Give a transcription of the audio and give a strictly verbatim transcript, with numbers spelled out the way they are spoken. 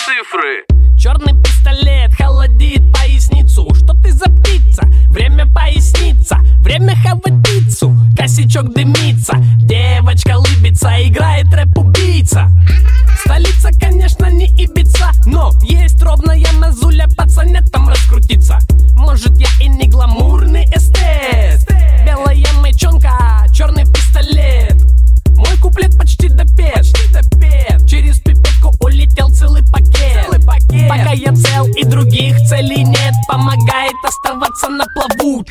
цифры. Черный пистолет холодит поясницу. Что ты за птица? Время поясниться, время хавать пиццу. Косячок дымится, девочка лыбится, играет рэп-убийца. Столица, конечно, не Ибица, но есть ровная мазуля пацанятам раскрутиться. Может, я и не гламурный эстет. Белая мечонка, черный пистолет. Мой куплет почти допет, через пипетку улетел целый пакет. целый пакет Пока я цел и других целей нет, помогает оставаться на плаву.